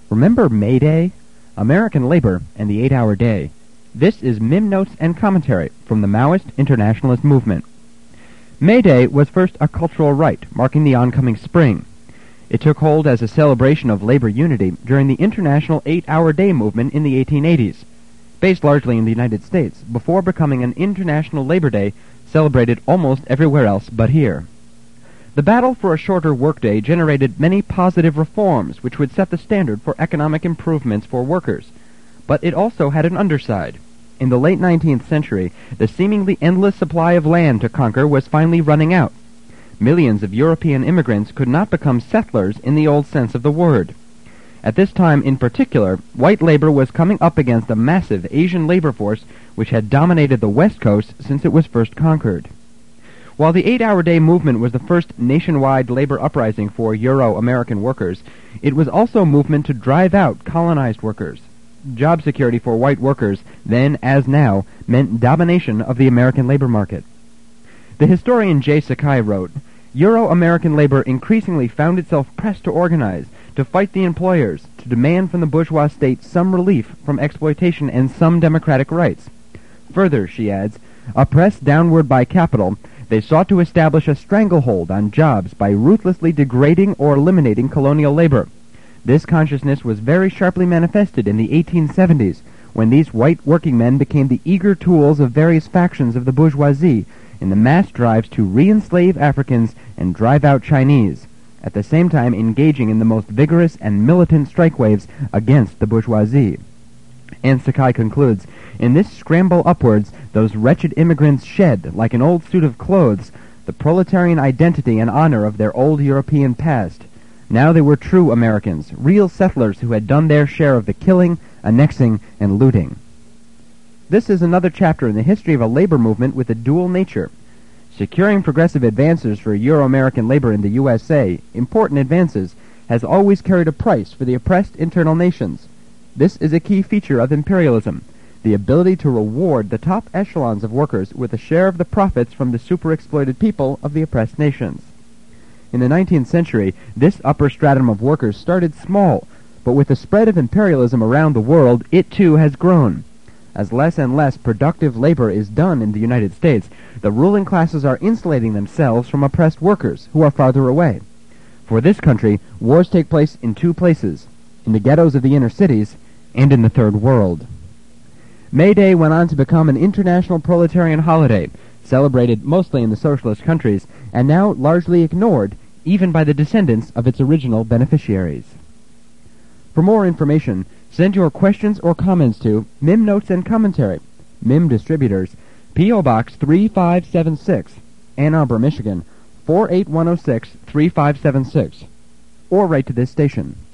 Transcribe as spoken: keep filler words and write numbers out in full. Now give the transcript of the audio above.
Remember May Day? American labor and the eight-hour day. This is Mim Notes and Commentary from the Maoist Internationalist Movement. May Day was first a cultural rite, marking the oncoming spring. It took hold as a celebration of labor unity during the International eight-hour day movement in the eighteen eighties, based largely in the United States, before becoming an International Labor Day celebrated almost everywhere else but here. The battle for a shorter workday generated many positive reforms which would set the standard for economic improvements for workers, but it also had an underside. In the late nineteenth century, the seemingly endless supply of land to conquer was finally running out. Millions of European immigrants could not become settlers in the old sense of the word. At this time in particular, white labor was coming up against a massive Asian labor force which had dominated the West Coast since it was first conquered. While the eight-hour day movement was the first nationwide labor uprising for Euro-American workers, it was also a movement to drive out colonized workers. Job security for white workers, then as now, meant domination of the American labor market. The historian Jay Sakai wrote, Euro-American labor increasingly found itself pressed to organize, to fight the employers, to demand from the bourgeois state some relief from exploitation and some democratic rights. Further, she adds, oppressed downward by capital, they sought to establish a stranglehold on jobs by ruthlessly degrading or eliminating colonial labor. This consciousness was very sharply manifested in the eighteen seventies, when these white working men became the eager tools of various factions of the bourgeoisie in the mass drives to re-enslave Africans and drive out Chinese, at the same time engaging in the most vigorous and militant strike waves against the bourgeoisie. And Sakai concludes, in this scramble upwards, those wretched immigrants shed, like an old suit of clothes, the proletarian identity and honor of their old European past. Now they were true Americans, real settlers who had done their share of the killing, annexing, and looting. This is another chapter in the history of a labor movement with a dual nature. Securing progressive advances for Euro-American labor in the U S A, important advances, has always carried a price for the oppressed internal nations. This is a key feature of imperialism, the ability to reward the top echelons of workers with a share of the profits from the super-exploited people of the oppressed nations. In the nineteenth century, this upper stratum of workers started small, but with the spread of imperialism around the world, it too has grown. As less and less productive labor is done in the United States, the ruling classes are insulating themselves from oppressed workers who are farther away. For this country, wars take place in two places, in the ghettos of the inner cities and in the Third World. May Day went on to become an international proletarian holiday, celebrated mostly in the socialist countries, and now largely ignored even by the descendants of its original beneficiaries. For more information, send your questions or comments to Mim Notes and Commentary, Mim Distributors, P O Box three five seven six, Ann Arbor, Michigan, four eight one zero six, three five seven six, or write to this station.